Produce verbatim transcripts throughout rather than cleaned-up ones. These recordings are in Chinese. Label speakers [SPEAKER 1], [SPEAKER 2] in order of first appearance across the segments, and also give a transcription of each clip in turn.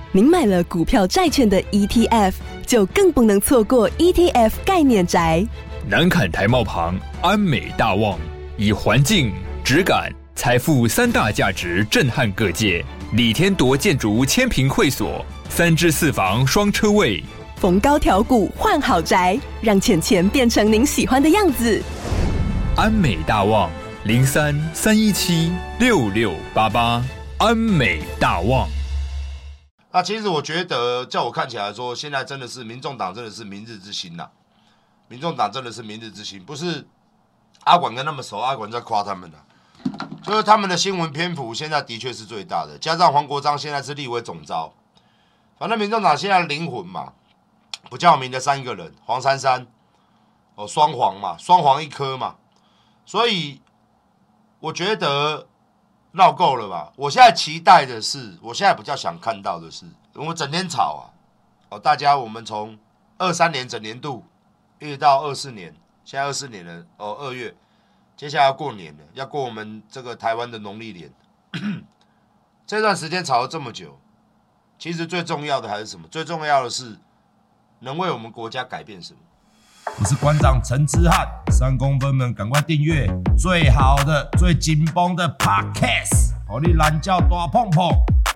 [SPEAKER 1] 您买了股票债券的 E T F， 就更不能错过 E T F 概念宅。
[SPEAKER 2] 南崁台贸旁安美大旺，以环境、质感、财富三大价值震撼各界。李天铎建筑千坪会所，三至四房双车位，
[SPEAKER 1] 逢高调股换好宅，让钱钱变成您喜欢的样子。
[SPEAKER 2] 安美大旺零三三一七六六八八，安美大旺。
[SPEAKER 3] 那其实我觉得，叫我看起来说，现在真的是民众党真的是明日之星呐、啊，民众党真的是明日之星，不是阿管跟他们熟，阿管在夸他们的、啊，就是他们的新闻篇幅现在的确是最大的，加上黄国章现在是立委总召，反正民众党现在的灵魂嘛，不叫名的三个人，黄珊珊，哦双黄嘛，双黄一颗嘛，所以我觉得。闹够了吧？我现在期待的是，我现在比较想看到的是，我们整天吵啊，哦，大家我们从二三年整年度一直到二四年，现在二四年了，哦，二月，接下来要过年了，要过我们这个台湾的农历年，这段时间吵了这么久，其实最重要的还是什么？最重要的是能为我们国家改变什么？
[SPEAKER 4] 我是馆长陈之汉，三公分们赶快订阅最好的、最紧绷的 Podcast， 让你懒觉大碰碰。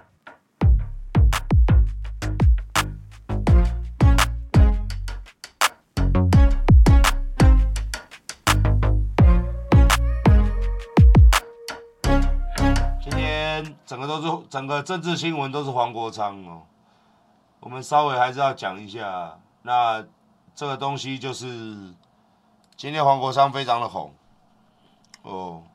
[SPEAKER 3] 今天整个都是整个政治新闻都是黄国昌哦，我们稍微还是要讲一下那。这个东西就是今天黄国昌非常的红哦。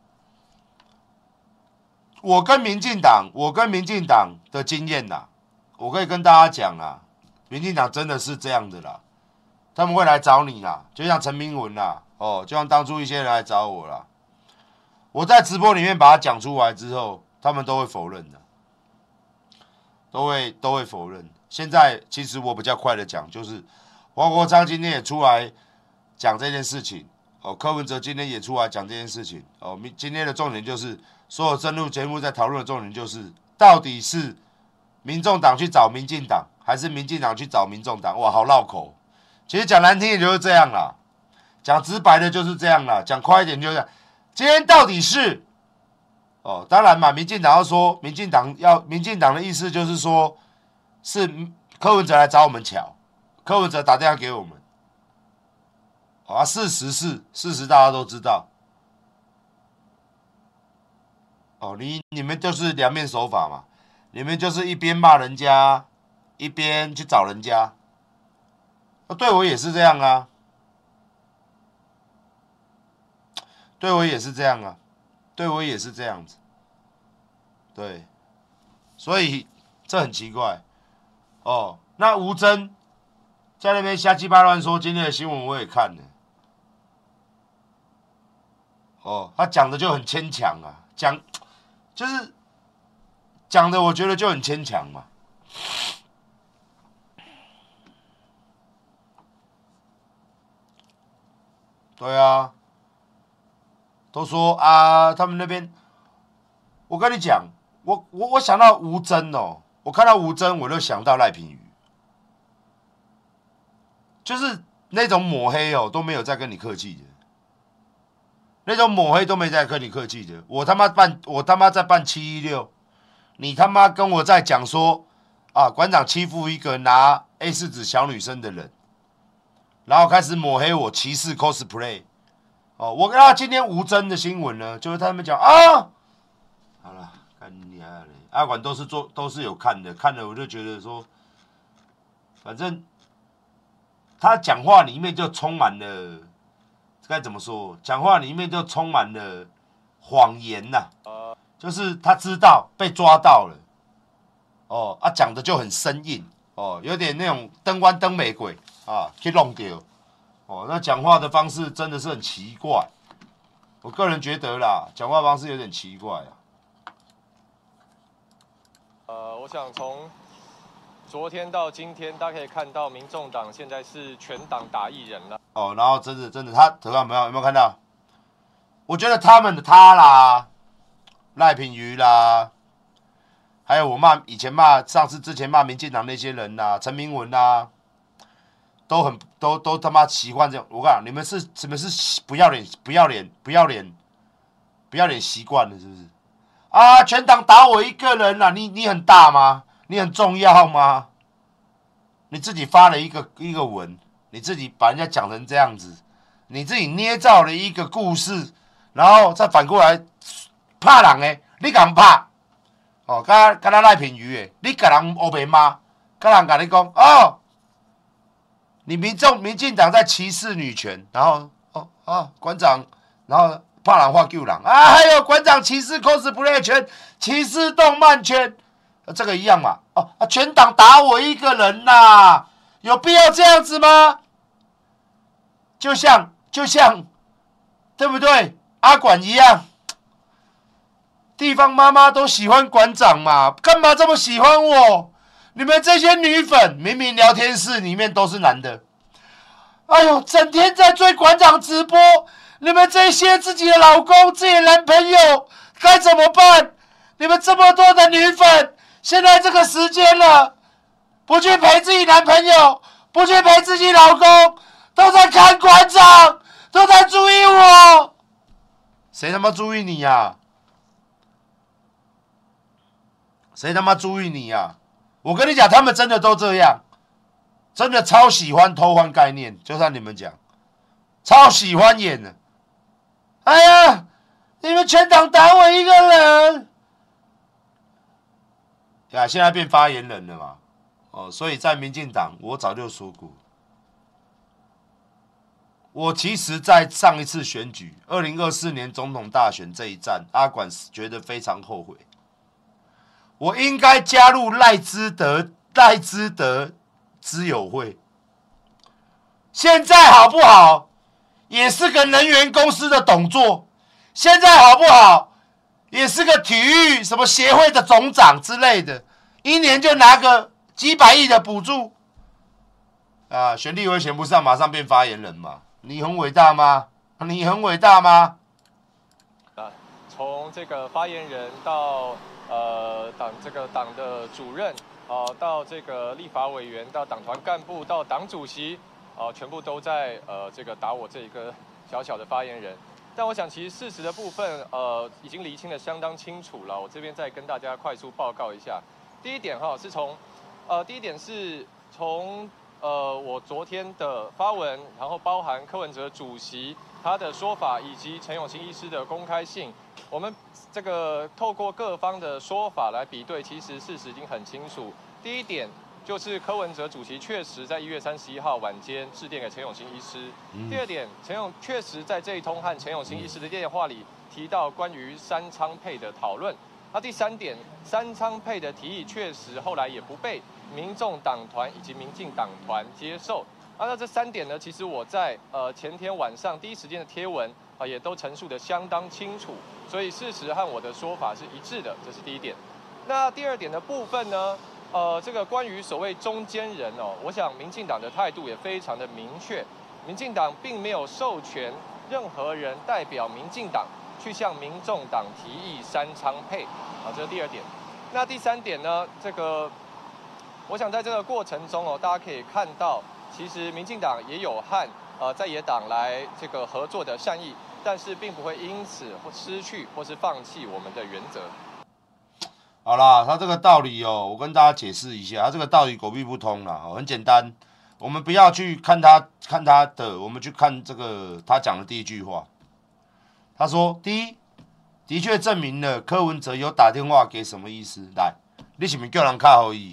[SPEAKER 3] 我跟民进党，我跟民进党的经验啦，我可以跟大家讲啦，民进党真的是这样的啦，他们会来找你啦，就像陈明文啦，哦，就像当初一些人来找我啦，我在直播里面把它讲出来之后，他们都会否认的，都会都会否认。现在其实我比较快的讲，就是。黄国昌今天也出来讲这件事情，哦，柯文哲今天也出来讲这件事情，哦，今天的重点就是所有深入节目在讨论的重点就是，到底是民众党去找民进党，还是民进党去找民众党？哇，好绕口。其实讲难听也就是这样啦，讲直白的就是这样啦，讲快一点就是这样。今天到底是，哦，当然嘛，民進黨要說，民進黨要民進黨的意思就是說，是柯文哲來找我們喬，柯文哲打電話給我們。啊，事實是，事實大家都知道。哦，你你們就是兩面手法嘛，你們就是一邊罵人家，一邊去找人家。啊，對我也是這樣啊，對我也是這樣啊，對我也是這樣子。對，所以這很奇怪。哦，那吳峥在那邊瞎雞巴亂說，今天的新聞我也看了。哦，他講的就很牽強啊，講就是講的我覺得就很牽強嘛。對啊，都說啊，他們那邊，我跟你講，我我我想到吳峥哦，我看到吳峥我就想到賴品妤，就是那種抹黑哦都沒有再跟你客氣的，那種抹黑都沒再跟你客氣的，我他媽辦我他媽在辦七一六，你他媽跟我在講說啊，館長欺負一個拿 A 四 紙小女生的人。然後開始抹黑我歧視 cosplay， 哦，我跟他今天吳峥的新聞呢，就是他們講啊，好了，看你啊，阿管都是做都是有看的，看了我就覺得說，反正他講話裡面就充滿了，該怎麼說？講話裡面就充滿了謊言呐、啊，就是他知道被抓到了，哦，啊講的就很生硬，哦，有點那種燈關燈玫瑰。啊，去弄掉，哦，那講話的方式真的是很奇怪，我個人覺得啦，講話方式有點奇怪啊。
[SPEAKER 5] 呃，我想從昨天到今天，大家可以看到，民眾黨現在是全黨打一人了。
[SPEAKER 3] 哦，然後真的真的，他頭上有沒有有沒有看到？我覺得他們的他啦，賴品妤啦， 还有我骂以前骂上次之前骂民进党那些人呐、啊，陈明文啊，都很都都他妈习惯这样。我讲你们是你们是不要脸不要脸不要脸不要脸习惯了是不是？啊，全党打我一个人啊，你你很大吗？你很重要吗？你自己发了一个一个文，你自己把人家讲成这样子，你自己捏造了一个故事，然后再反过来怕人诶，你敢怕？哦，甲甲咱赖品妤诶，你甲人黑白骂，甲人甲你讲哦，你民众民进党在歧视女权，然后哦哦馆长，然后怕人话救人啊，还有馆长歧视 cosplay 圈，歧视动漫圈，啊、这个一样嘛？哦啊，全党打我一个人呐、啊，有必要这样子吗？就像就像，对不对？阿管一样。地方妈妈都喜欢馆长嘛，干嘛这么喜欢我？你们这些女粉，明明聊天室里面都是男的，哎呦，整天在追馆长直播，你们这些自己的老公、自己的男朋友该怎么办？你们这么多的女粉，现在这个时间了，不去陪自己男朋友，不去陪自己老公，都在看馆长，都在注意我，谁他妈注意你呀、啊？谁他妈注意你呀、啊？我跟你讲，他们真的都这样，真的超喜欢偷换概念，就像你们讲，超喜欢演的。哎呀，你们全党打我一个人，呀，现在变发言人了嘛？哦，所以在民进党，我早就说过，我其实，在上一次选举，二零二四年总统大选这一战，阿管觉得非常后悔。我应该加入赖之德赖之德之友会，现在好不好？也是个能源公司的董座，现在好不好？也是个体育什么协会的总长之类的，一年就拿个几百亿的补助，啊，选立委选不上，马上变发言人嘛？你很伟大吗？你很伟大吗？
[SPEAKER 5] 啊，从这个发言人到。呃，党这个党的主任，呃，到这个立法委员，到党团干部，到党主席，呃，全部都在呃这个打我这一个小小的发言人。但我想，其实事实的部分，呃，已经厘清的相当清楚了。我这边再跟大家快速报告一下。第一点哈，是从，呃，第一点是从呃我昨天的发文，然后包含柯文哲主席他的说法，以及陈永新医师的公开信，我们。这个透过各方的说法来比对，其实事实已经很清楚。第一点就是柯文哲主席确实在一月三十一号晚间致电给陈永新医师。嗯、第二点，陈永确实在这一通和陈永新医师的电话里提到关于三仓配的讨论。那第三点，三仓配的提议确实后来也不被民众党团以及民进党团接受。啊，那这三点呢，其实我在呃前天晚上第一时间的贴文啊，也都陈述的相当清楚。所以事实和我的说法是一致的，这是第一点。那第二点的部分呢？呃，这个关于所谓中间人哦，我想民进党的态度也非常的明确，民进党并没有授权任何人代表民进党去向民众党提议三仓配，啊，这是第二点。那第三点呢？这个，我想在这个过程中哦，大家可以看到，其实民进党也有和呃在野党来这个合作的善意。但是并不会因此或失去或是放弃我们的原则。
[SPEAKER 3] 好啦，他这个道理哦，我跟大家解释一下，他这个道理狗屁不通啦，很简单，我们不要去看他看他的，我们去看这个他讲的第一句话。他说，第一，的确证明了柯文哲有打电话给什么医师来，你是不是叫人卡好医？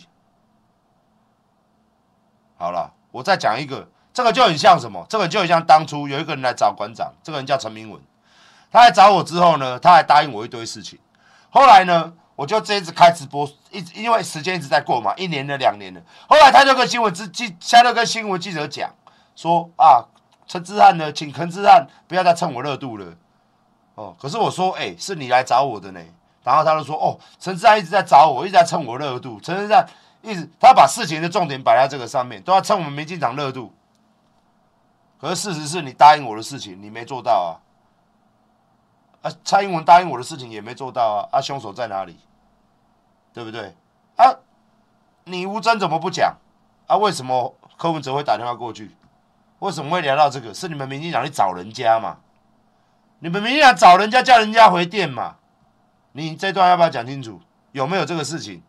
[SPEAKER 3] 好了，我再讲一个。这个就很像什么？这个就很像当初有一个人来找馆长，这个人叫陈明文，他来找我之后呢，他还答应我一堆事情。后来呢，我就这一直开直播，一直因为时间一直在过嘛，一年了两年了。后来他就跟新闻记，现在就跟新闻记者讲说啊，陈之汉呢，请陈之汉不要再蹭我热度了。哦，可是我说，哎、欸，是你来找我的呢。然后他就说，哦，陈之汉一直在找我，一直在蹭我热度。陈之汉一直他把事情的重点摆在这个上面，都要蹭我们民进党热度。可是事实是你答应我的事情，你没做到啊！啊，蔡英文答应我的事情也没做到啊！啊，凶手在哪里？ 对不对？啊，你吴峥怎么不讲？啊，为什么柯文哲会打电话过去？为什么会聊到这个？是你们民进党去找人家嘛？你们民进党找人家，叫人家回电嘛？你这段要不要讲清楚？有没有这个事情？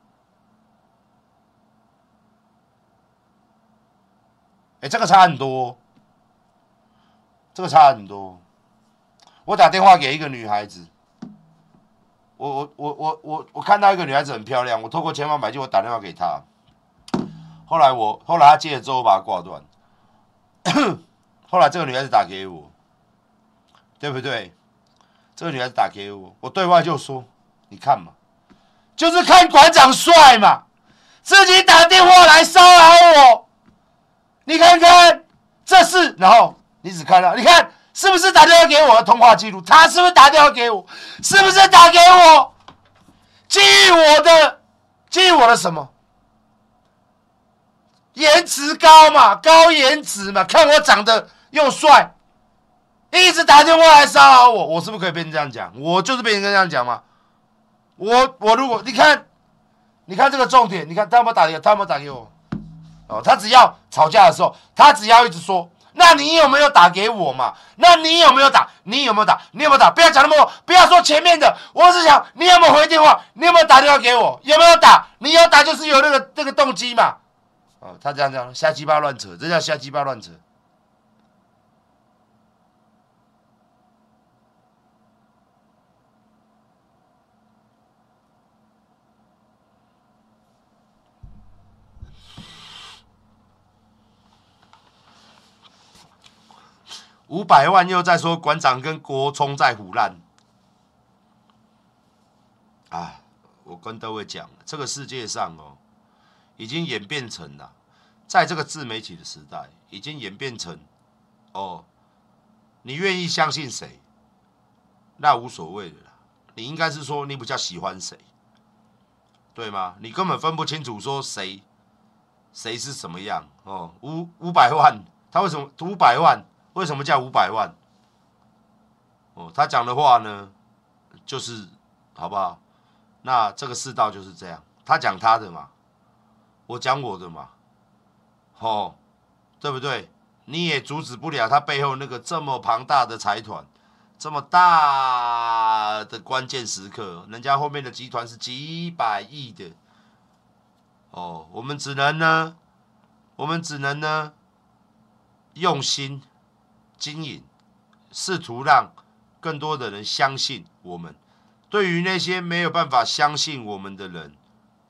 [SPEAKER 3] 哎、欸，这个差很多、哦，这个差很多、哦。我打电话给一个女孩子，我我我我我我看到一个女孩子很漂亮，我透过千方百计我打电话给她，后来我后来她接了之后我把她挂断，后来这个女孩子打给我，对不对？这个女孩子打给我，我对外就说，你看嘛，就是看馆长帅嘛，自己打电话来骚扰我。你看看，这是，然后你只看到，你看是不是打电话给我的通话记录？他是不是打电话给我？是不是打给我？基于我的，基于我的什么？颜值高嘛，高颜值嘛，看我长得又帅，一直打电话来骚扰我，我是不是可以变成这样讲？我就是变成这样讲嘛。我我如果你看，你看这个重点，你看他有没有打给他有没有打给我？哦，他只要吵架的时候，他只要一直说，那你有没有打给我嘛？那你有没有打？你有没有打？你有没有打？不要讲那么多，不要说前面的，我只想你有没有回电话？你有没有打电话给我？有没有打？你有打就是有那个那个动机嘛。哦，他这样讲，瞎鸡巴乱扯，这叫瞎鸡巴乱扯。五百万又在说馆长跟国聪在唬烂啊！我跟各位讲，这个世界上哦，已经演变成了，在这个自媒体的时代，已经演变成哦，你愿意相信谁，那无所谓的啦。你应该是说你比较喜欢谁，对吗？你根本分不清楚说谁谁是什么样哦。五五百万，他为什么五百万？为什么叫五百万？哦，他讲的话呢，就是好不好？那这个世道就是这样，他讲他的嘛，我讲我的嘛，哦，对不对？你也阻止不了他背后那个这么庞大的财团，这么大的关键时刻，人家后面的集团是几百亿的，哦，我们只能呢，我们只能呢，用心经营，试图让更多的人相信我们。对于那些没有办法相信我们的人，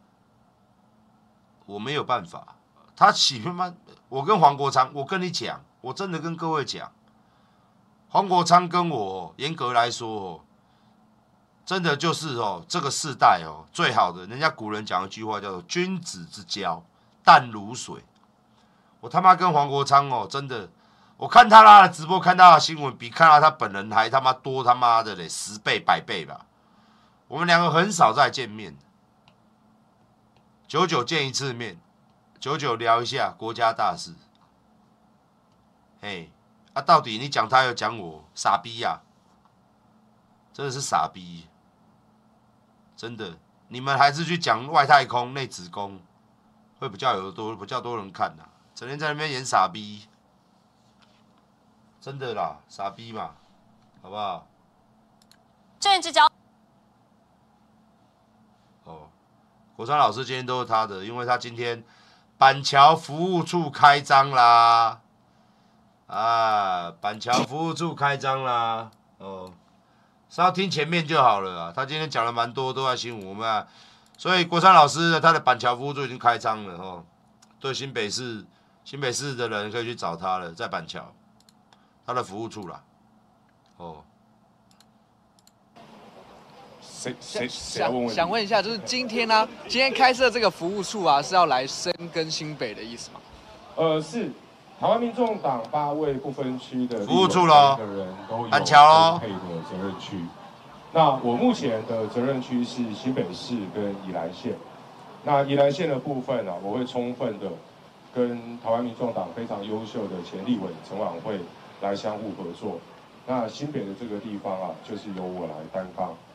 [SPEAKER 3] 我没有办法。他喜欢我跟黄国昌，我跟你讲，我真的跟各位讲，黄国昌跟我严格来说哦，真的就是哦，这个世代哦最好的。人家古人讲一句话叫做“君子之交淡如水”。我他妈跟黄国昌哦，真的。我看他的直播，看他的新闻，比看到他本人还他妈多他妈的嘞，十倍百倍吧。我们两个很少再见面，久久见一次面，久久聊一下国家大事。嘿，啊，到底你讲他又讲我，傻逼呀、啊！真的是傻逼，真的。你们还是去讲外太空、内子宫，会比较有多比较多人看呐、啊。整天在那边演傻逼。真的啦，傻逼嘛，好不好？
[SPEAKER 6] 正言之交。
[SPEAKER 3] 哦，国昌老师今天都是他的，因为他今天板桥服务处开张啦，啊，板桥服务处开张啦，哦，是要听前面就好了啊。他今天讲了蛮多，都在新闻我们啊，所以国昌老师他的板桥服务处已经开张了哦，对新北市新北市的人可以去找他了，在板桥。他的服务处啦，哦，
[SPEAKER 7] 谁谁谁要问问题？
[SPEAKER 8] 想问一下，就是今天呢、啊，今天开设这个服务处啊，是要来深耕新北的意思吗？
[SPEAKER 7] 呃，是台湾民众党八位不分区的
[SPEAKER 3] 服务处喽，
[SPEAKER 7] 每个人都有
[SPEAKER 3] 板桥喽
[SPEAKER 7] 配的责任区。那我目前的责任区是新北市跟宜兰县。那宜兰县的部分呢、啊，我会充分的跟台湾民众党非常优秀的前立委陈婉慧来相互合作。那新北的这个地方啊，就是由我来担纲。那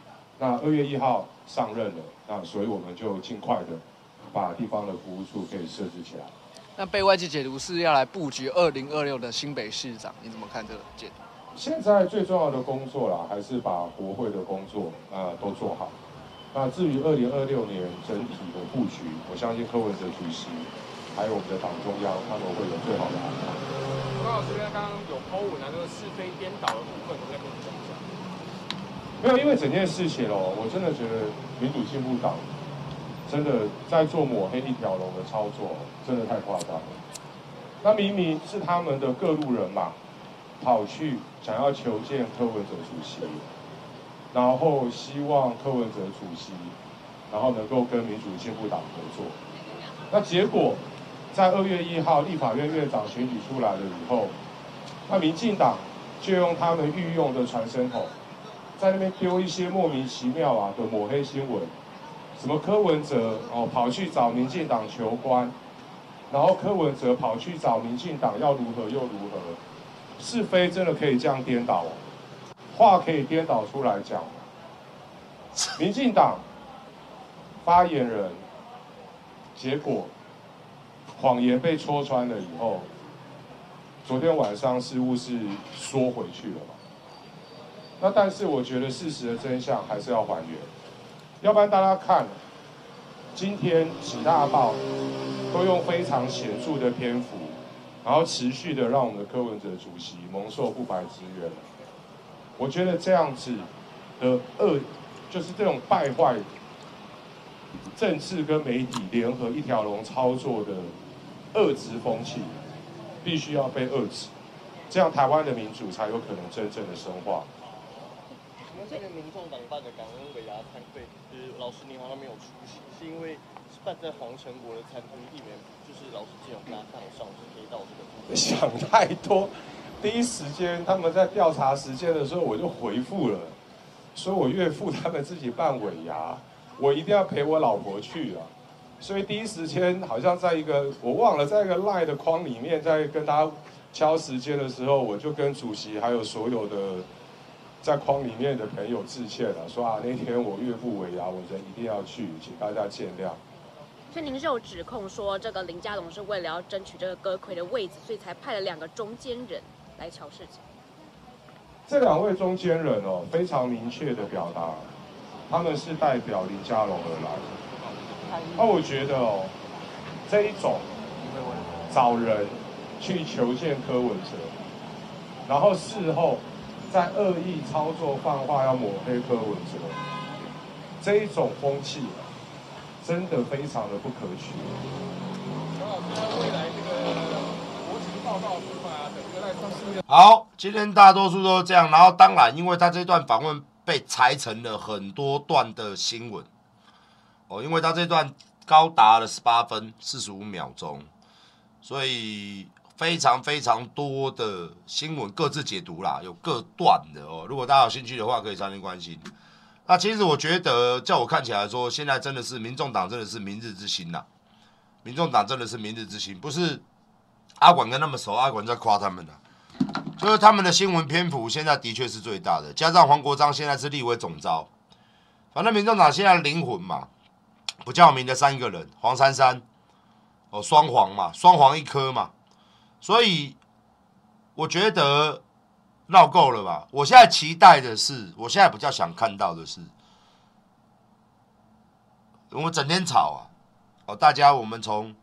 [SPEAKER 7] 那二月一号上任了，那所以我们就尽快的把地方的服务处可以设置起来。
[SPEAKER 8] 那被外界解读是要来布局二零二六的新北市长，你怎么看这个解读？
[SPEAKER 7] 现在最重要的工作啦，还是把国会的工作啊、呃、都做好。那至于二零二六年整体的布局，我相信柯文哲主席还有我们的党中央，他们会有最好的安排。
[SPEAKER 9] 高老师刚刚有抛文啊，这个是非颠倒的部分，我再跟你讲一下。
[SPEAKER 7] 没有，因为整件事情哦，我真的觉得民主进步党真的在做抹黑一条龙的操作，真的太夸张了。那明明是他们的各路人马跑去想要求见柯文哲主席，然后希望柯文哲主席，然后能够跟民主进步党合作。那结果在二月一号立法院院长选举出来了以后，那民进党就用他们御用的传声筒，在那边丢一些莫名其妙啊的抹黑新闻，什么柯文哲哦跑去找民进党求官，然后柯文哲跑去找民进党要如何又如何，是非真的可以这样颠倒哦，话可以颠倒出来讲。民进党发言人，结果谎言被戳穿了以后，昨天晚上似乎是缩回去了嘛。那但是我觉得事实的真相还是要还原，要不然大家看，今天几大报都用非常显著的篇幅，然后持续的让我们的柯文哲主席蒙受不白之冤。我觉得这样子的恶，就是这种败坏政治跟媒体联合一条龙操作的恶质风气，必须要被遏制，这样台湾的民主才有可能真正的深化。
[SPEAKER 10] 请问这个民众党办的感恩尾牙餐会，就是老师您好像没有出席，是因为是办在黄成国的餐厅，避免就是老师这种搭档上是可以到这个部分。
[SPEAKER 7] 想太多，第一时间他们在调查时间的时候，我就回复了，说我岳父他们自己办尾牙，我一定要陪我老婆去啊。所以第一时间好像在一个我忘了，在一个 LINE 的框里面，在跟他敲时间的时候，我就跟主席还有所有的在框里面的朋友致歉了，说啊那天我岳父尾牙，我人一定要去，请大家见谅。
[SPEAKER 11] 所以您是有指控说，这个林佳龙是为了要争取这个阁揆的位置，所以才派了两个中间人来瞧事情。
[SPEAKER 7] 这两位中间人哦，非常明确的表达，他们是代表林佳龙而来。那我觉得哦，这一种找人去求见柯文哲，然后事后再恶意操作放话要抹黑柯文哲，这一种风气真的非常的不可取。
[SPEAKER 9] 张老师，未来这个国情报告部分啊，整个在上市。
[SPEAKER 3] 好，今天大多数都是这样，然后当然，因为他这段访问被裁成了很多段的新闻。哦，因为他这段高达了十八分四十五秒钟，所以非常非常多的新闻各自解读啦，有各段的哦。如果大家有兴趣的话，可以参与关心。那其实我觉得，叫我看起来说，现在真的是民众党真的是明日之星呐，民众党真的是明日之星，不是阿管跟他们熟，阿管在夸他们的，就是他们的新闻篇幅现在的确是最大的，加上黄国章现在是立委总召，反正民众党现在的灵魂嘛。不叫名的三个人，黄珊珊，哦，双黄嘛，双黄一颗嘛，所以我觉得闹够了吧。我现在期待的是，我现在比较想看到的是，我们整天吵啊，哦，大家我们从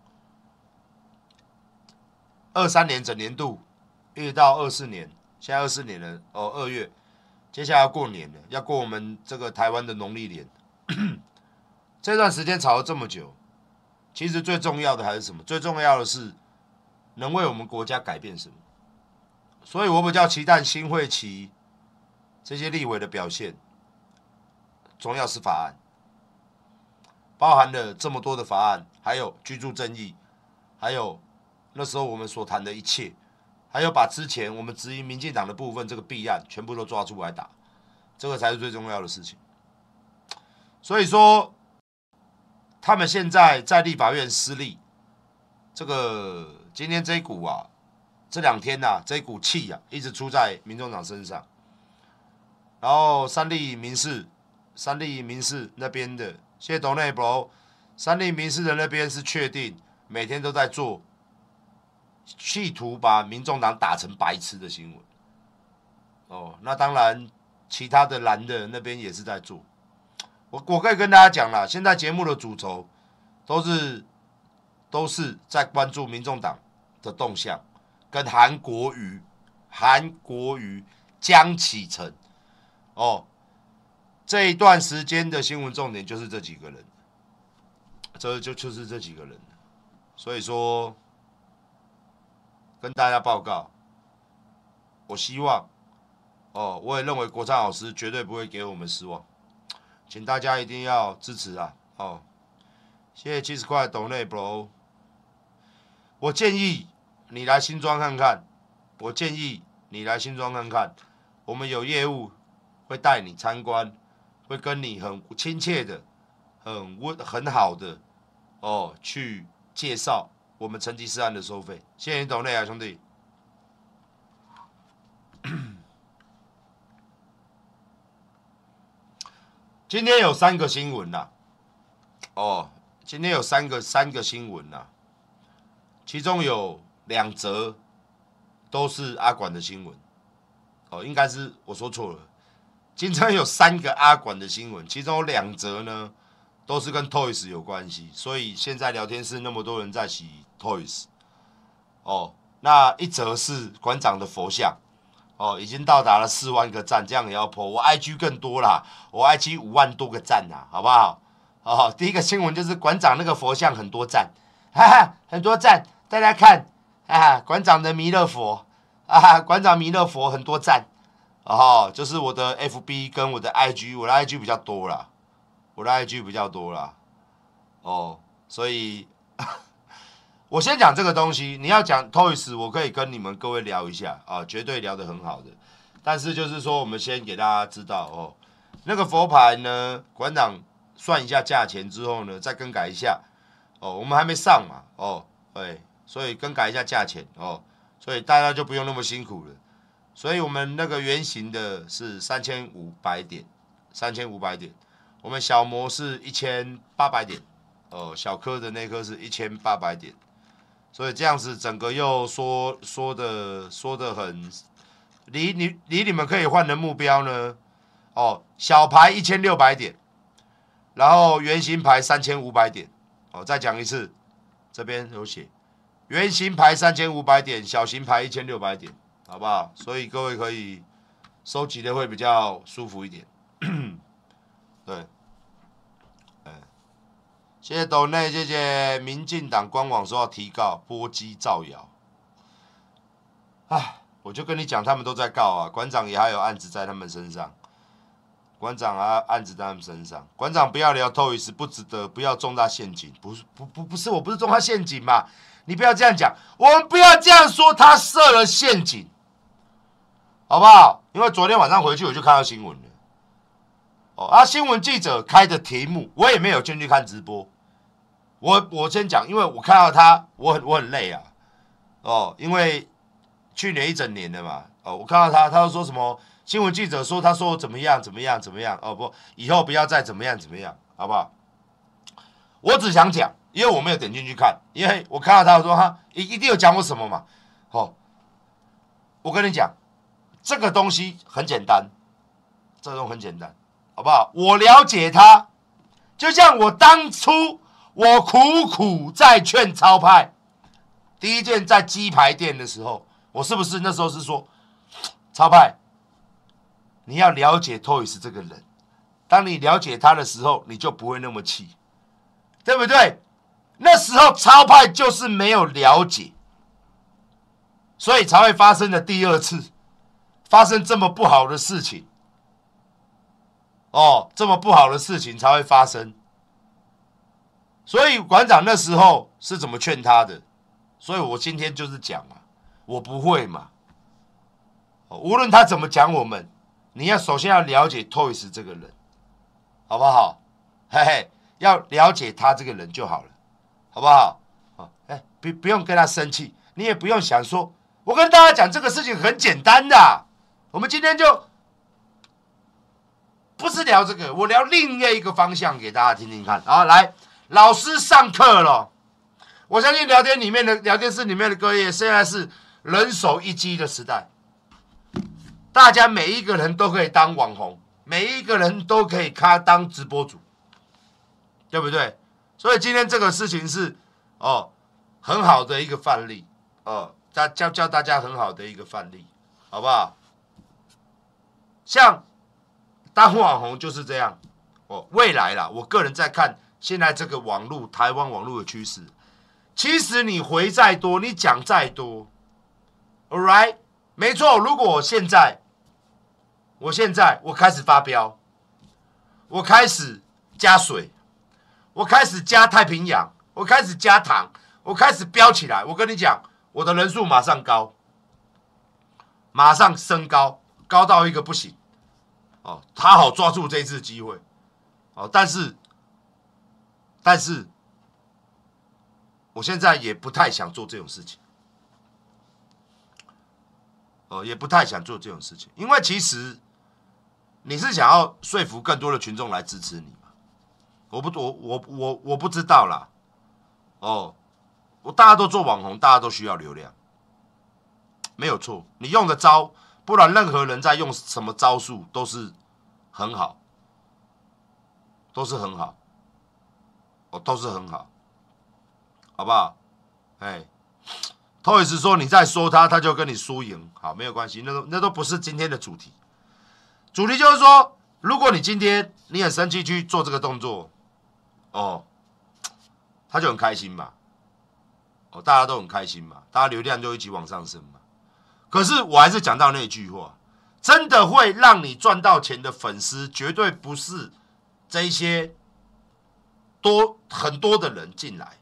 [SPEAKER 3] 二三年整年度一直到二四年，现在二四年了，哦，二月，接下来要过年了，要过我们这个台湾的农历年。这段时间吵了这么久，其实最重要的还是什么？最重要的是能为我们国家改变什么。所以我比较期待新会期这些立委的表现。重要是法案，包含了这么多的法案，还有居住正义，还有那时候我们所谈的一切，还有把之前我们质疑民进党的部分这个弊案全部都抓出来打，这个才是最重要的事情。所以说。他们现在在立法院失利，这个今天这一股啊，这两天啊，这一股气啊，一直出在民众党身上。然后三立民视三立民视那边的，谢谢董内 bro。三立民视的那边是确定每天都在做，企图把民众党打成白痴的新闻。哦，那当然，其他的蓝的那边也是在做。我我可以跟大家讲啦，现在节目的主轴都是都是在关注民众党的动向，跟韩国瑜、韩国瑜、江启臣，哦，这一段时间的新闻重点就是这几个人，这就就是这几个人，所以说跟大家报告，我希望，哦，我也认为国昌老师绝对不会给我们失望。请大家一定要支持啊！哦，谢谢七十块抖内 bro。我建议你来新庄看看，我建议你来新庄看看，我们有业务会带你参观，会跟你很亲切的、很温很好的哦去介绍我们成吉思汗的收费。谢谢你抖内啊，兄弟。今天有三个新闻啦，哦，今天有三个三个新闻啦，其中有两则都是阿管的新闻，哦，应该是我说错了，今天有三个阿管的新闻，其中有两则呢都是跟 Toys 有关系，所以现在聊天室那么多人在洗 Toys， 哦，那一则是馆长的佛像。哦，已经到达了四万个赞，这样也要 po。我 I G 更多啦，我 I G 五万多个赞啦，好不好？哦，第一个新闻就是馆长那个佛像很多赞，哈哈，很多赞，大家看啊，馆长的弥勒佛啊，馆长弥勒佛很多赞，哦，就是我的 F B 跟我的 I G， 我的 I G 比较多啦，我的 I G 比较多啦，哦，所以。我先讲这个东西，你要讲 Toys， 我可以跟你们各位聊一下啊，绝对聊得很好的。但是就是说，我们先给大家知道哦，那个佛牌呢，馆长算一下价钱之后呢，再更改一下哦。我们还没上嘛，哦，对，所以更改一下价钱哦，所以大家就不用那么辛苦了。所以我们那个圆形的是三千五百点，三千五百点，我们小模是一千八百点，哦，小颗的那颗是一千八百点。所以这样子，整个又说说的说的很离你离你们可以换的目标呢，哦，小牌一千六百点，然后圆形牌三千五百点，哦，再讲一次，这边有写，圆形牌三千五百点，小型牌一千六百点，好不好？所以各位可以收集的会比较舒服一点，对。谢谢斗内，谢谢民进党官网说要提告波基造谣，唉，我就跟你讲，他们都在告啊，馆长也还有案子在他们身上，馆长啊案子在他们身上，馆长不要聊 Toys， 不值得，不要中他陷阱，不是不不不是，我不是中他陷阱嘛，你不要这样讲，我们不要这样说，他设了陷阱，好不好？因为昨天晚上回去我就看到新闻了。哦，啊，新闻记者开的题目，我也没有进去看直播。我我先讲，因为我看到他，我很我很累啊。哦，因为去年一整年了嘛。哦，我看到他，他就说什么新闻记者说，他说我怎么样怎么样怎么样。哦不，以后不要再怎么样怎么样，好不好？我只想讲，因为我没有点进去看，因为我看到他说他一一定有讲我什么嘛。哦，我跟你讲，这个东西很简单，这种很简单。好不好？我了解他，就像我当初我苦苦在劝超派，第一件在鸡排店的时候，我是不是那时候是说，超派，你要了解 Toys 这个人，当你了解他的时候，你就不会那么气，对不对？那时候超派就是没有了解，所以才会发生了第二次，发生这么不好的事情。哦，这么不好的事情才会发生，所以馆长那时候是怎么劝他的？所以我今天就是讲嘛，我不会嘛。哦，无论他怎么讲我们，你要首先要了解 Toys 这个人，好不好？嘿嘿，要了解他这个人就好了，好不好？哦，哎，不不用跟他生气，你也不用想说，我跟大家讲这个事情很简单的，我们今天就。 不是聊这个，我聊另外一个方向给大家听听看。好，来，老师上课了。我相信聊天里面的聊天室里面的各位，现在是人手一机的时代，大家每一个人都可以当网红，每一个人都可以开当直播主，对不对？所以今天这个事情是哦很好的一个范例哦，教教教大家很好的一个范例，好不好？像当网红就是这样哦，未来啦，我个人在看现在这个网络台湾网络的趋势。其实你回再多，你讲再多 ，all right， 没错。如果我现在，我现在我开始发飙，我开始加水，我开始加太平洋，我开始加糖，我开始飙起来。我跟你讲，我的人数马上高，马上升高，高到一个不行。哦，他好抓住这一次机会。哦，但是，但是。我现在也不太想做这种事情，哦，也不太想做这种事情，因为其实你是想要说服更多的群众来支持你嘛？我不，我我我我不知道啦，哦，我大家都做网红，大家都需要流量，没有错，你用的招，不然任何人在用什么招数都是很好，都是很好，哦，都是很好。好不好？哎 ，Toys 说你再说他，他就跟你输赢。好，没有关系，那都那都不是今天的主题。主题就是说，如果你今天你很生气去做这个动作，哦，他就很开心嘛，哦，大家都很开心嘛，大家流量就一起往上升嘛。可是我还是讲到那句话，真的会让你赚到钱的粉丝，绝对不是这一些多很多的人进来。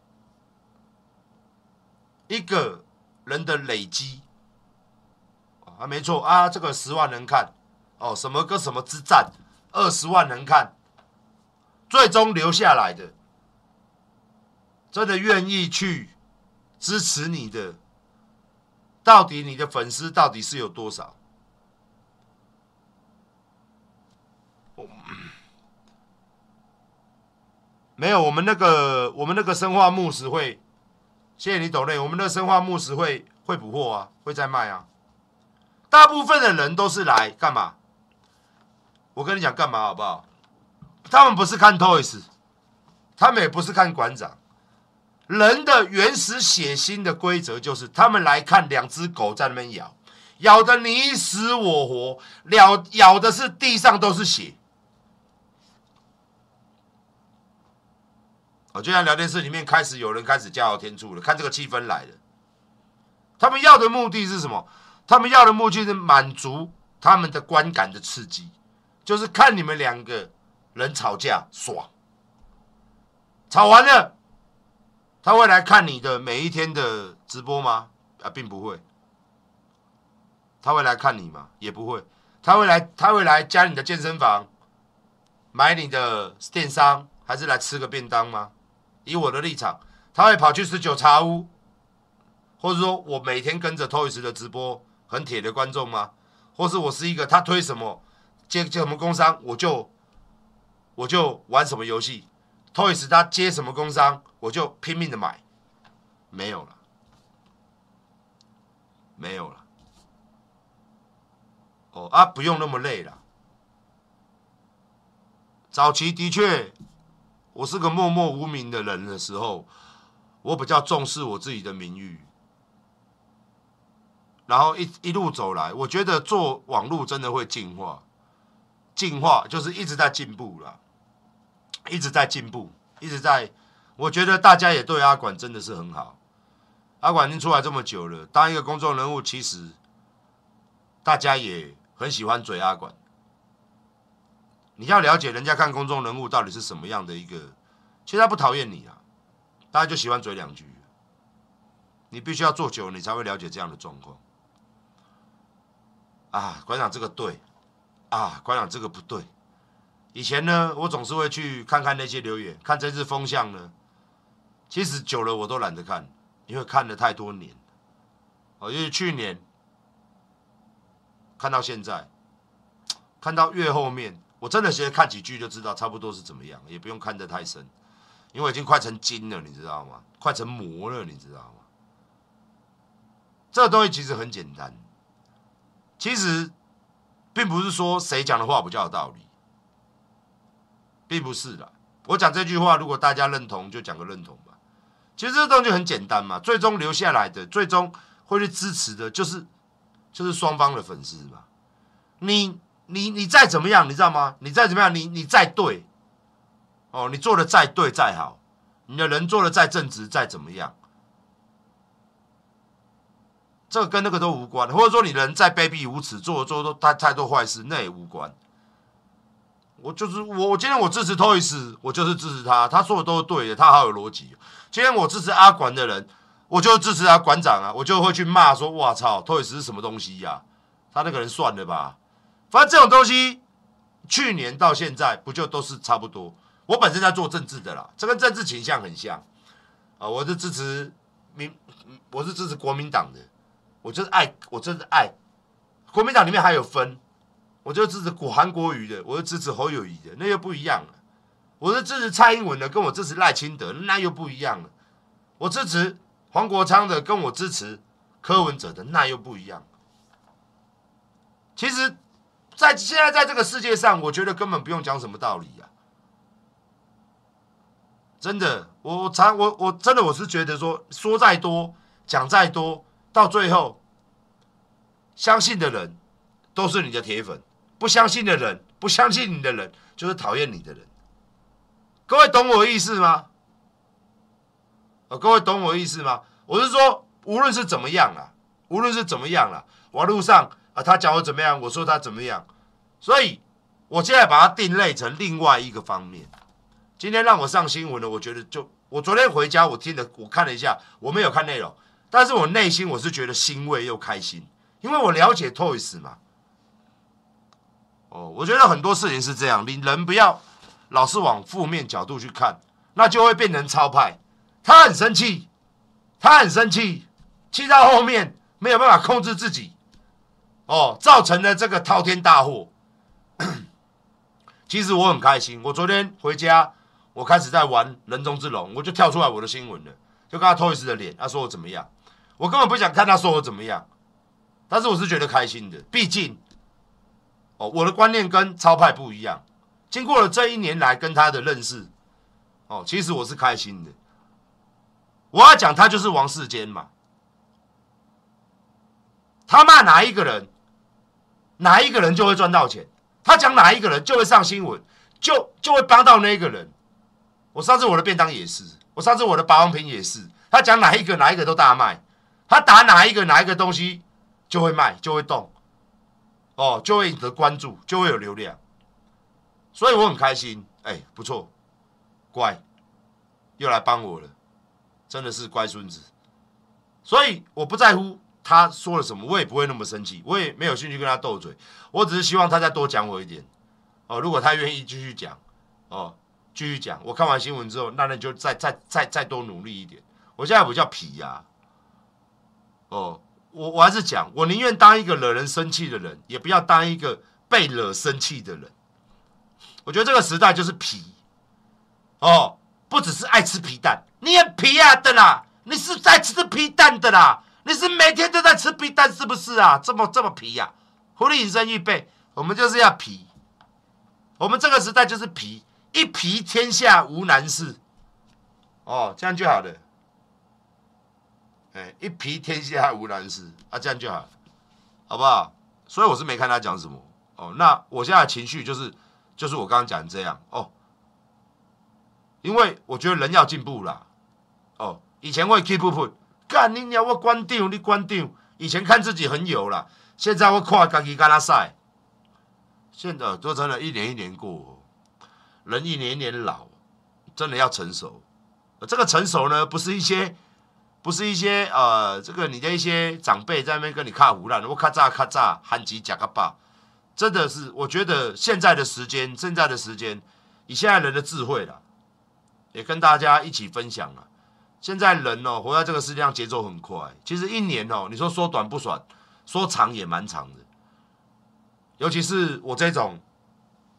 [SPEAKER 3] 一个人的累积啊，没错啊，这个十万人看哦，什么个什么之战，二十万人看，最终留下来的，真的愿意去支持你的，到底你的粉丝到底是有多少？没有，我们那个我们那个生化牧师会。谢谢你抖内，我们的生化牧师会会补货啊，会再卖啊。大部分的人都是来干嘛？我跟你讲干嘛好不好？他们不是看 Toys， 他们也不是看馆长。人的原始血腥的规则就是，他们来看两只狗在那边咬，咬得你死我活，咬咬的是地上都是血。哦，就像聊天室里面开始有人开始加油添醋了，看这个气氛来了。他们要的目的是什么？他们要的目的是满足他们的观感的刺激，就是看你们两个人吵架爽。吵完了，他会来看你的每一天的直播吗？啊，并不会。他会来看你吗？也不会。他会来，他会来加你的健身房，买你的电商，还是来吃个便当吗？以我的立场，他会跑去十九茶屋，或者说我每天跟着 Toys 的直播很铁的观众吗？或是我是一个他推什么接接什么工商，我就我就玩什么游戏 ，Toys 他接什么工商，我就拼命的买，没有了，没有了。哦啊，不用那么累了。早期的确。我是个默默无名的人的时候，我比较重视我自己的名誉，然后一一路走来，我觉得做网络真的会进化，进化就是一直在进步啦，一直在进步，一直在。我觉得大家也对阿管真的是很好，阿管已经出来这么久了，当一个公众人物，其实大家也很喜欢嘴阿管。你要了解人家看公众人物到底是什么样的一个，其实他不讨厌你啊，大家就喜欢嘴两句。你必须要做久，你才会了解这样的状况。啊，馆长这个对，啊，馆长这个不对。以前呢，我总是会去看看那些留言，看这次风向呢，其实久了我都懒得看，因为看了太多年。哦，因为去年看到现在，看到越后面。 我真的觉得看几句就知道差不多是怎么样，也不用看得太深，因为已经快成筋了，你知道吗？快成膜了，你知道吗？这个东西其实很简单，其实并不是说谁讲的话比较有道理，并不是啦。我讲这句话，如果大家认同，就讲个认同吧。其实这东西很简单嘛，最终留下来的，最终会去支持的，就是就是双方的粉丝嘛。你你你再怎么样，你知道吗？你再怎么样，你你再对，哦，你做的再对再好，你的人做的再正直再怎么样，这个跟那个都无关，或者说你人再卑鄙无耻，做做做太太多坏事，那也无关。我就是我，我今天我支持 Toys， 我就是支持他，他说的都是对的，他好有逻辑。今天我支持阿管的人，我就支持他馆长啊，我就会去骂说，哇操 ，Toys 是什么东西呀、啊？他那个人算了吧，反正这种东西，去年到现在不就都是差不多。我本身在做政治的啦，这跟政治倾向很像啊，我是支持民，我是支持国民党的，我就是爱，我真的爱国民党里面还有分。我就支持韩国瑜的，我就支持侯友宜的，那又不一样了。我是支持蔡英文的，跟我支持赖清德，那又不一样了。我支持黄国昌的，跟我支持柯文哲的，那又不一样。其实，在现在在这个世界上，我觉得根本不用讲什么道理啊。真的，我我常我我真的我是觉得说，说再多，讲再多，到最后，相信的人都是你的铁粉。不相信的人，不相信你的人，就是讨厌你的人。各位懂我的意思吗？呃、各位懂我的意思吗？我是说，无论是怎么样啦，无论是怎么样啦，网络上啊，他讲我怎么样，我说他怎么样，所以我现在把它定类成另外一个方面。今天让我上新闻了，我觉得就我昨天回家，我听了，我看了一下，我没有看内容，但是我内心我是觉得欣慰又开心，因为我了解 Toys 嘛。哦，我觉得很多事情是这样，你人不要老是往负面角度去看，那就会变成超派。他很生气，他很生气，气到后面没有办法控制自己，哦，造成了这个滔天大祸。其实我很开心，我昨天回家，我开始在玩人中之龙，我就跳出来我的新闻了，就看他 Toys 的脸，他说我怎么样，我根本不想看他说我怎么样，但是我是觉得开心的，毕竟。哦，我的观念跟超派不一样。经过了这一年来跟他的认识，哦，其实我是开心的。我要讲他就是王世坚嘛，他骂哪一个人，哪一个人就会赚到钱；他讲哪一个人就会上新闻，就就会帮到那一个人。我上次我的便当也是，我上次我的保养品也是，他讲哪一个哪一个都大卖，他打哪一个哪一个东西就会卖，就会动。哦，就会得关注，就会有流量，所以我很开心。哎、欸，不错，乖，又来帮我了，真的是乖孙子。所以我不在乎他说了什么，我也不会那么生气，我也没有兴趣跟他斗嘴。我只是希望他再多讲我一点。哦，如果他愿意继续讲，哦，继续讲。我看完新闻之后，那你就再再再再多努力一点。我现在比较皮呀、啊，哦。我我还是讲，我宁愿当一个惹人生气的人，也不要当一个被惹生气的人。我觉得这个时代就是皮，哦，不只是爱吃皮蛋，你很皮啊的啦，你是在吃皮蛋的啦，你是每天都在吃皮蛋是不是啊？这么这么皮呀、啊？狐狸隐身预备，我们就是要皮，我们这个时代就是皮，一皮天下无难事，哦，这样就好了。欸、一皮天下无难事啊，这样就好，好不好？所以我是没看他讲什么哦。那我现在的情绪就是，就是我刚刚讲这样哦，因为我觉得人要进步啦。哦，以前会 keep up， 干你娘！我关掉，你关掉。以前看自己很有啦，现在我看自己跟他赛。现在都真的一年一年过，人一年一年老，真的要成熟。这个成熟呢，不是一些。不是一些呃，这个你的一些长辈在那边跟你卡胡乱，我咔嚓咔嚓喊几假个爸，真的是我觉得现在的时间，现在的时间，以现在人的智慧啦，也跟大家一起分享了。现在人哦，活在这个世界上节奏很快，其实一年哦，你说说短不短，说长也蛮长的。尤其是我这种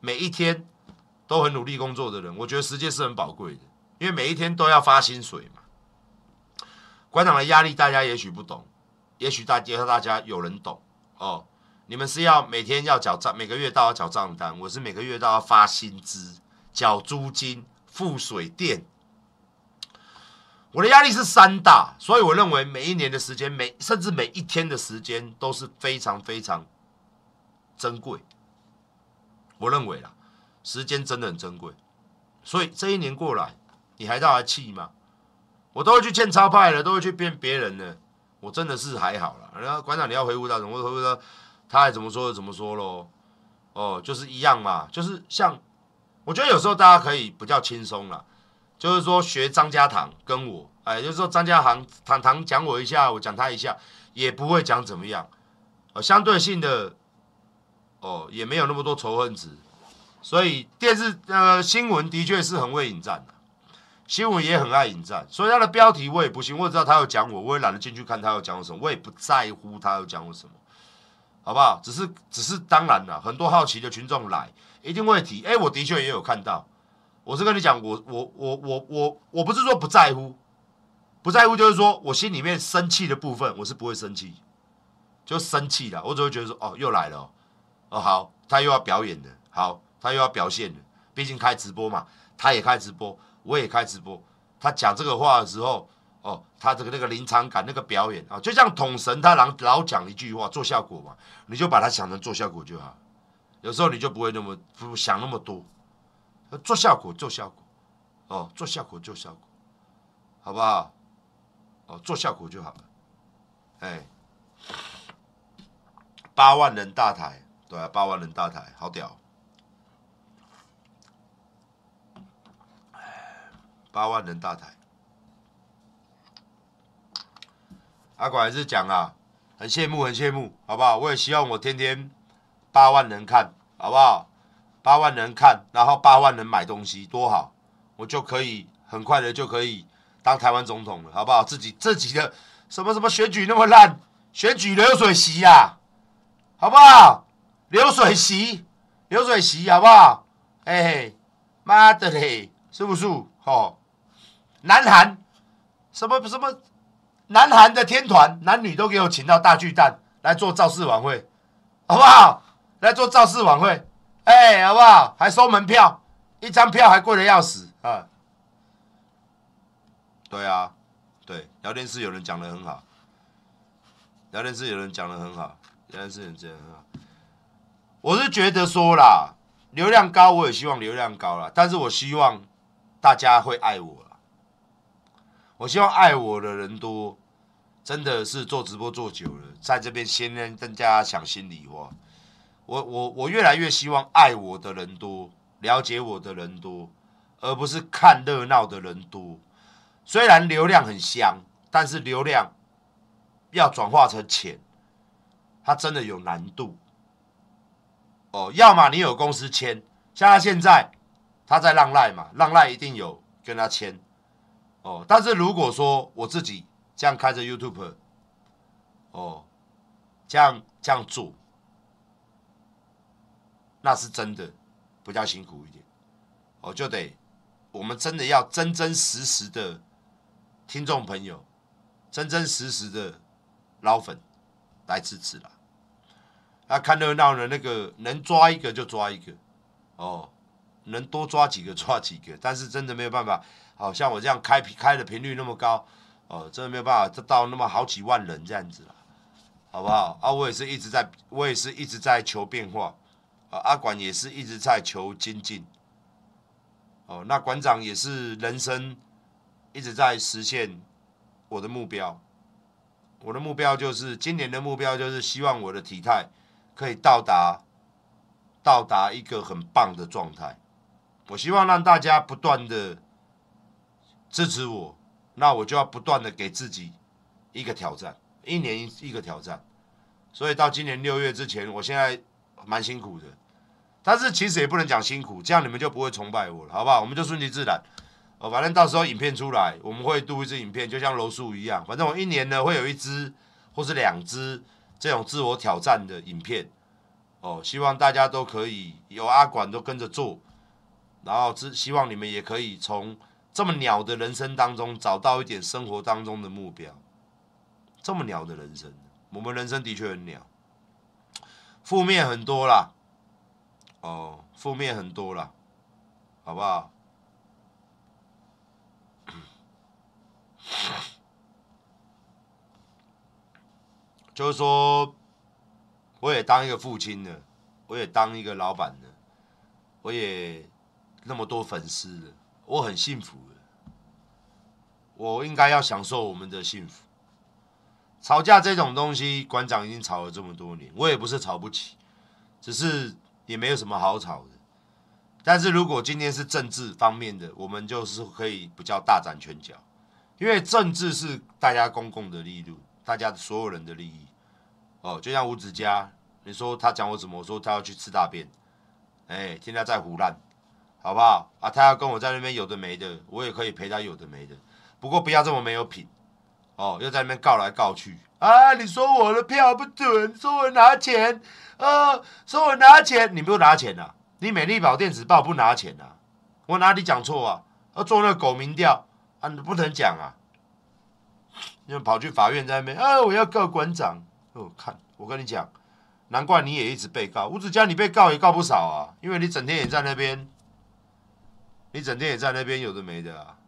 [SPEAKER 3] 每一天都很努力工作的人，我觉得时间是很宝贵的，因为每一天都要发薪水嘛。馆长的压力大家也许不懂，也许大家大家有人懂哦。你们是要每天要缴账，每个月都要缴账单，我是每个月都要发薪资、缴租金、付水电。我的压力是山大，所以我认为每一年的时间，每甚至每一天的时间都是非常非常珍贵。我认为啦，时间真的很珍贵，所以这一年过来，你还到来气吗？我都会去欠超派了，都会去骗别人了，我真的是还好啦。然后馆长你要回复到什么？回复到他还怎么说就怎么说咯。哦，就是一样嘛，就是像我觉得有时候大家可以比较轻松啦。就是说学张家堂跟我，哎，就是说张家堂堂堂讲我一下，我讲他一下，也不会讲怎么样，呃，相对性的，哦，也没有那么多仇恨值，所以电视呃新闻的确是很会引战的，新闻也很爱引战，所以他的标题我也不信，我知道他有讲我，我也懒得进去看他有讲我什么，我也不在乎他有讲我什么，好不好？只是只是当然啦，很多好奇的群众来一定会提，哎，我的确也有看到。我是跟你讲，我我我我我我不是说不在乎，不在乎就是说我心里面生气的部分，我是不会生气，就生气了，我只会觉得说，哦，又来了哦，哦好，他又要表演了，好，他又要表现了，毕竟开直播嘛，他也开直播，我也开直播，他讲这个话的时候，哦，他这个那个临场感，那个表演啊，就像统神他老老讲一句话做效果嘛，你就把它想成做效果就好，有时候你就不会那么不想那么多。做效果，做效果，哦，做效果，做效果，好不好？哦，做效果就好了。哎，八万人大台，对啊，八万人大台，好屌。八万人大台，阿管还是讲啊，很羡慕，很羡慕，好不好？我也希望我天天八万人看，好不好？八万人看，然后八万人买东西，多好！我就可以很快的就可以当台湾总统了，好不好？自己自己的什么什么选举那么烂，选举流水席啊，好不好？流水席，流水席，好不好？哎、欸，妈的嘞，是不是？哦，南韩什么什么，南韩的天团，男女都给我请到大巨蛋来做造势晚会，好不好？来做造势晚会。哎、欸，好不好？还收门票，一张票还贵的要死啊！对啊，对，聊天室有人讲的很好，聊天室有人讲的很好，聊天室有人讲的很好。我是觉得说啦，流量高，我也希望流量高啦，但是我希望大家会爱我啦。我希望爱我的人多，真的是做直播做久了，在这边先跟大家讲心里话。我我我越来越希望爱我的人多，了解我的人多，而不是看热闹的人多。虽然流量很香，但是流量要转化成钱，它真的有难度。哦，要么你有公司签，像他现在他在浪赖嘛，浪赖一定有跟他签。哦，但是如果说我自己这样开着 YouTube， 哦，这样这样做。那是真的比较辛苦一点，哦，就得我们真的要真真实实的听众朋友，真真实实的老粉来支持啦。那看热闹的那个能抓一个就抓一个，哦，能多抓几个抓几个，但是真的没有办法，好像我这样开开的频率那么高，哦，真的没有办法到那么好几万人这样子啦，好不好？啊，我也是一直在，我也是一直在求变化。阿管也是一直在求精进，哦，那馆长也是人生一直在实现我的目标。我的目标就是今年的目标就是希望我的体态可以到达到达一个很棒的状态。我希望让大家不断的支持我，那我就要不断的给自己一个挑战，一年一个挑战。所以到今年六月之前，我现在蛮辛苦的。但是其实也不能讲辛苦，这样你们就不会崇拜我了，好不好？我们就顺其自然。哦，反正到时候影片出来，我们会录一支影片，就像柔术一样。反正我一年呢会有一支或是两支这种自我挑战的影片。 哦，希望大家都可以有阿管都跟着做，然后希望你们也可以从这么鸟的人生当中找到一点生活当中的目标。这么鸟的人生，我们人生的确很鸟，负面很多啦，哦，负面很多啦，好不好？就是说，我也当一个父亲了，我也当一个老板了，我也那么多粉丝了，我很幸福了。我应该要享受我们的幸福。吵架这种东西，馆长已经吵了这么多年，我也不是吵不起，只是也没有什么好吵的。但是如果今天是政治方面的，我们就是可以比较大展拳脚，因为政治是大家公共的利益，大家所有人的利益。哦，就像吴子嘉，你说他讲我什么？我说他要去吃大便，哎、欸，听他在胡乱，好不好？啊，他要跟我在那边有的没的，我也可以陪他有的没的，不过不要这么没有品。哦，又在那边告来告去啊！你说我的票不准，说我拿钱，呃，说我拿钱，你不拿钱啊？你美丽宝电子报不拿钱啊？我哪里讲错啊？要做那个狗民调啊，你不能讲啊！你跑去法院在那边，啊，我要告馆长。哦，看，我跟你讲，难怪你也一直被告。吴子嘉，你被告也告不少啊，因为你整天也在那边，你整天也在那边有的没的啊。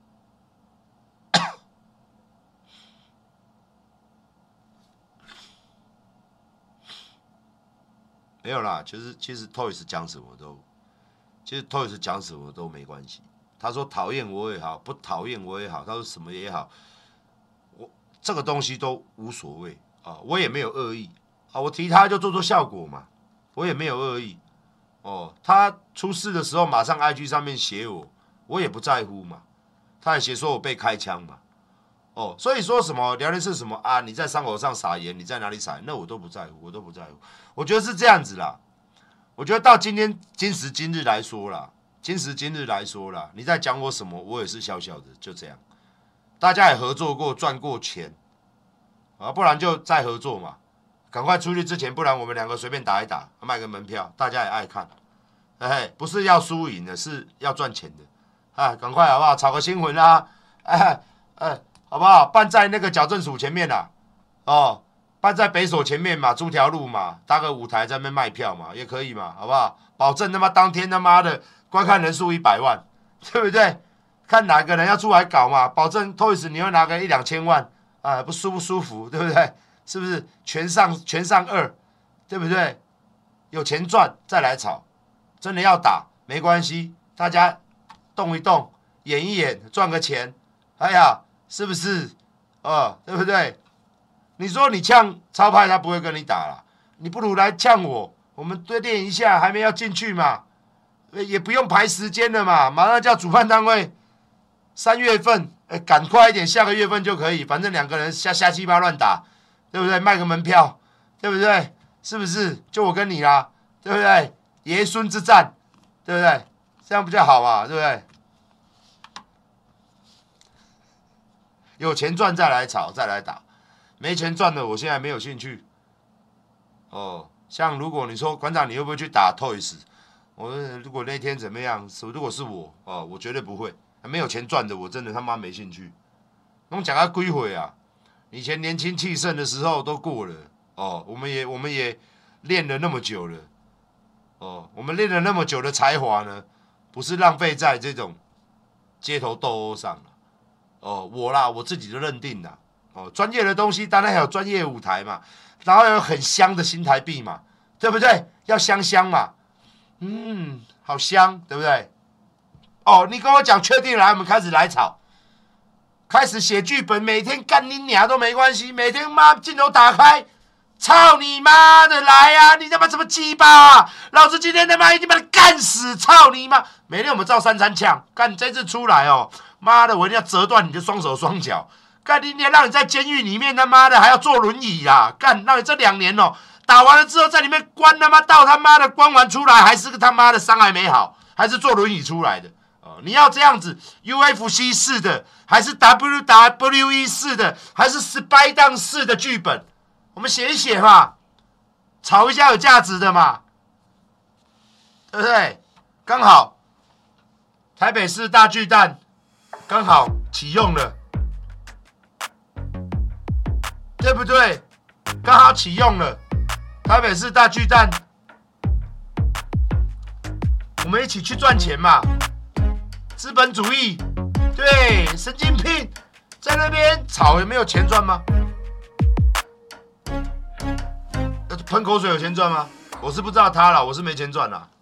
[SPEAKER 3] 没有啦，其实其实 Toys 讲什么都，其实 Toys 讲什么都没关系。他说讨厌我也好，不讨厌我也好，他说什么也好，我这个东西都无所谓啊，我也没有恶意啊，我提他就做做效果嘛，我也没有恶意哦。他出事的时候马上 I G 上面写我，我也不在乎嘛。他也写说我被开枪嘛，哦，所以说什么聊天是什么啊？你在伤口上撒盐，你在哪里撒？那我都不在乎，我都不在乎。我觉得是这样子啦。我觉得到今天今时今日来说啦，今时今日来说啦，你在讲我什么，我也是笑笑的，就这样。大家也合作过，赚过钱啊，不然就再合作嘛。赶快出去之前，不然我们两个随便打一打，卖个门票，大家也爱看。哎，不是要输赢的，是要赚钱的。啊，赶快好不好？炒个新闻啊！哎哎，好不好？办在那个矫正署前面啦，哦，办在北所前面嘛，租条路嘛，搭个舞台在那边卖票嘛，也可以嘛，好不好？保证他妈当天他妈的观看人数一百万，对不对？看哪个人要出来搞嘛，保证 Toys 你会拿个一两千万啊，不舒不舒服，对不对？是不是全上全上二，对不对？有钱赚再来炒，真的要打没关系，大家动一动，演一演，赚个钱，哎呀，是不是？哦，对不对？你说你呛超派，他不会跟你打啦，你不如来呛我，我们对练一下，还没要进去嘛，也不用排时间了嘛，马上叫主办单位，三月份，哎，赶快一点，下个月份就可以，反正两个人瞎瞎七八乱打，对不对？卖个门票，对不对？是不是？就我跟你啦，对不对？爷孙之战，对不对？这样比较好嘛，对不对？有钱赚再来炒，再来打，没钱赚的我现在没有兴趣。哦，像如果你说馆长你会不会去打 Toys？ 我如果那天怎么样，如果是我哦，我绝对不会。没有钱赚的我真的他妈没兴趣。我们讲到归回啊，以前年轻气盛的时候都过了哦，我们也我们也练了那么久了哦，我们练了那么久的才华呢，不是浪费在这种街头斗殴上了。哦，我啦，我自己的认定啦。哦，专业的东西当然还有专业舞台嘛，然后有很香的新台币嘛，对不对？要香香嘛，嗯，好香，对不对？哦，你跟我讲确定来，我们开始来炒，开始写剧本，每天干你娘都没关系，每天妈镜头打开，操你妈的来啊！你他妈什么鸡巴啊！老子今天他妈一定把你干死！操你妈！每天我们照三餐呛，干这次出来哦，妈的，我一定要折断你的双手双脚！干你娘，让你在监狱里面他妈的还要坐轮椅啦！干，让你这两年哦，打完了之后在里面关他妈到他妈的关完出来还是个他妈的伤还没好，还是坐轮椅出来的。哦，你要这样子 U F C 式的，还是 W W E 式的，还是 Spider 式的剧本？我们写一写嘛， 炒一下有价值的嘛，对不对？刚好台北市大巨蛋刚好启用了，对不对？刚好启用了台北市大巨蛋，我们一起去赚钱嘛。资本主义，对，神经病，在那边炒有没有钱赚吗？喷口水有钱赚吗？我是不知道他啦，我是没钱赚啦。